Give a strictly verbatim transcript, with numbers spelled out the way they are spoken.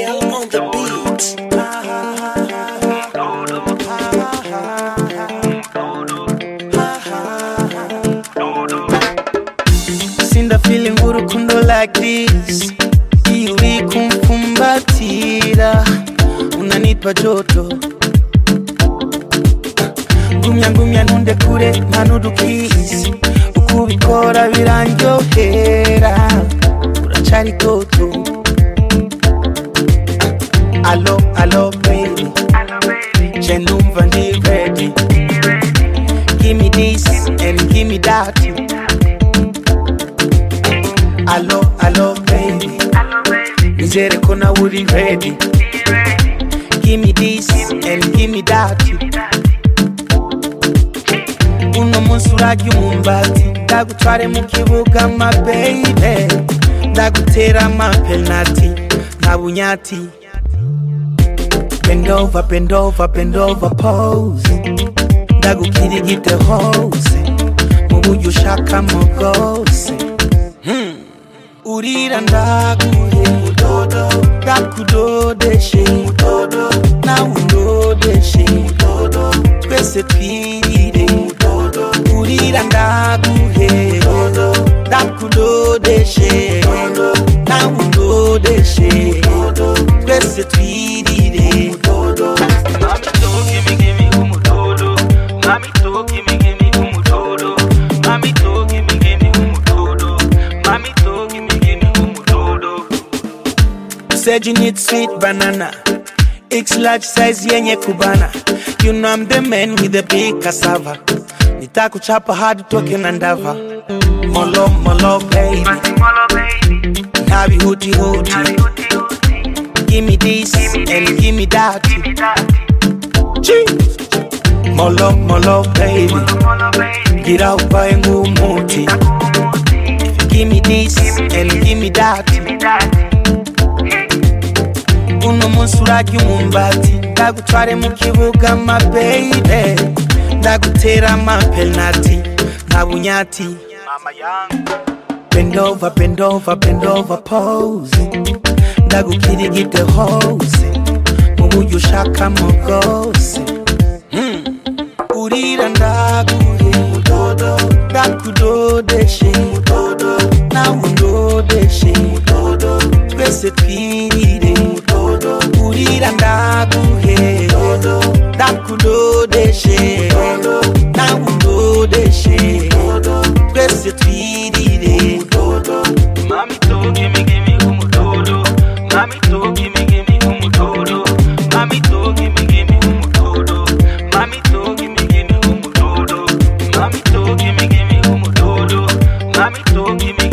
L on the beat. Sinda feeling urukundo like this. Iyo uri kumfumbatira unanipa joto. Gumya gumya ntunde kure ntanudukisi. Uko ubikora birandyohera uracari toto. Allo, allo baby, je numva ndi ready. Give me this and give me that. Allo, allo baby, nizere ko nawe uri ready. Give me this and give me that. Uno munsi urarya umumbati, ndagutware mu kibuga ma baby, ndagutera ama penalty nta bunyati. Bend over, bend over, bend over, pose. Ndagukirigite hose mu buryo ushakamo bwose. hmm. Urira ndaguhe mudodo, ndakudodeshe mudodo, nawe undodeshe mudodo, twese twirire mudodo. Urira ndaguhe mudodo, ndakudodeshe mudodo, nawe undodeshe mudodo, twese twirire mudodo. Mami to gimme gimme umudodo, mami to gimme gimme umudodo, mami to gimme gimme umudodo, mami to gimme gimme umudodo. Said you need sweet banana, X large size yenye kubana. You know I'm the man with the big cassava. Nitakuchapa hadi toke na ndava. Molo molo baby, nabi huti huti. Give me this and give me that. Cheese. Molo molo baby, get out by ngumuti. Give me this and give me that. Uno munsi urarya umumbati, ndagutware mu kibuga ma baby, ndagutera ama penalty nta bunyati. Bend over, bend over, bend over, pose. Ndagukirigite hose mu buryo ushakamo bwose. hmm. Urira ndaguhe mudodo, ndakudodeshe mudodo, nawe undodeshe mudodo, twese twirire mudodo. Urira ndaguhe mudodo, ndakudodeshe mudodo, nawe undodeshe mudodo, twese twirire mudodo. Mami to gimme gimme umudodo, mami to gimme gimme umudodo, mami to gimme gimme umudodo, mami to gimme gimme umudodo, mami to gimme gimme umudodo, mami to gimme